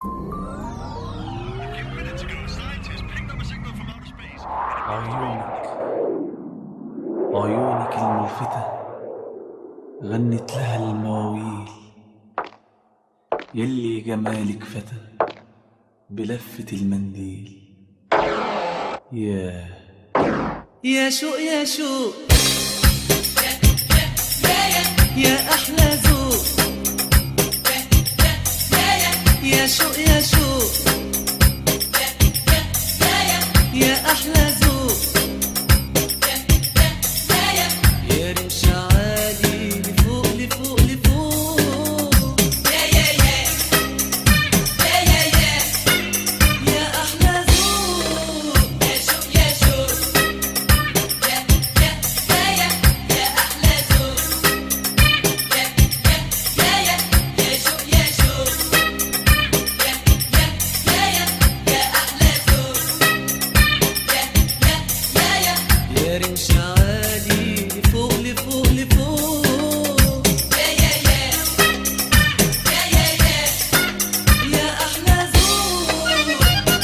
عيونك عيونك الملفتة غنت لها المواويل، يلي جمالك فتى بلفة المنديل. يا شوق يا شوق يا أحلى ذوق، يا شوق يا شوق يا أحلى ذوق، يا رمش عالي لفوق لفوق لفوق، يا أحلى ذوق، يا شوق يا شوق يا أحلى ذوق، يا شوق يا شوق يا أحلى ذوق، يا رمش عالي لفوق لفوق لفوق، يا أحلى ذوق.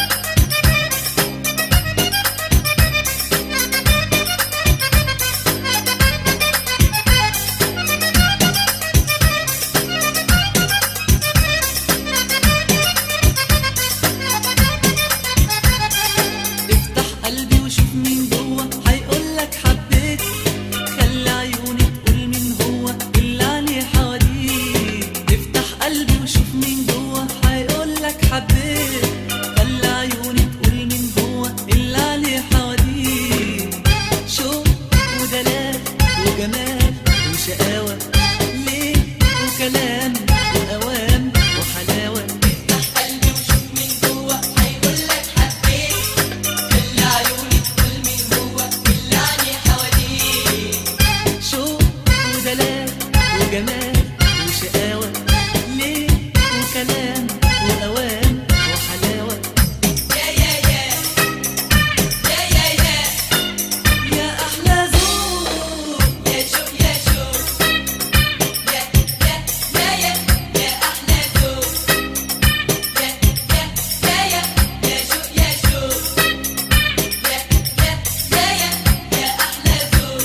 افتح قلبي وشوف مين جوه هيقولك حبيت، خلي عيوني تقول مين هو اللي عليه حواليك. افتح قلبي وشوف مين جوه هيقولك حبيت، خلي عيوني تقول مين هو اللي عليه حواليك. شوق ودلال وجمال وشقاوة، ليه وكلام وأوام وحلاوة. افتح قلبي وشوف مين جوه هيقولك حبيت، خلي عيوني تقول مين هو اللي عليه حواليك. شوق ودلال وجمال وشقاوة، ليه وكلام وأوام وحلاوة. يا أحلى ذوق، يا شوق يا شوق يا أحلى ذوق، يا شوق يا شوق يا أحلى ذوق.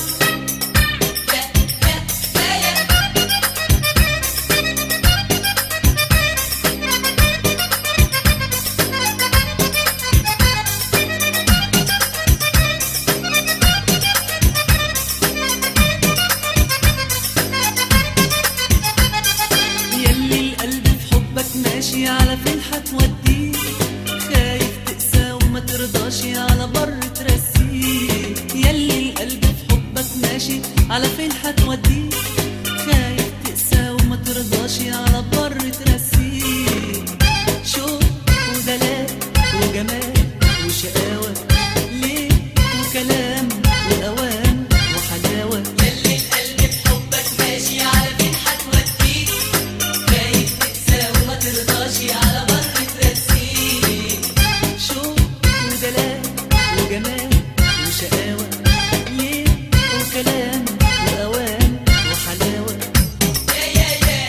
يلي القلب في حبك ماشي على فين هتوديه، خايف تقسى وما ترضاش على بر ترسيه. يلي القلب في حبك ماشي على فين هتوديه، خايف تقسى وما ترضاش على بر ترسيه. شوق ودلال وجمال وشقاوة، ليه وكلام وأوام وحلاوة. يلي القلب في حبك ماشي على فين هتوديك، خايف تقسى وما ترضاش على بر ترسيك. شوق ودلال وجمال وشقاوة، ليه وكلام وأوام وحلاوة. يا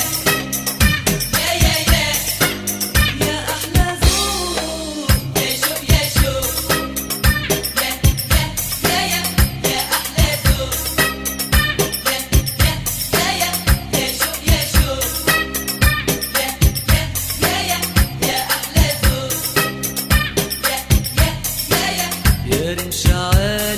أحلى ذوق، يا شوق يا شوق يا أحلى ذوق، يا شوق يا شوق يا أحلى ذوق، يا رمش عالي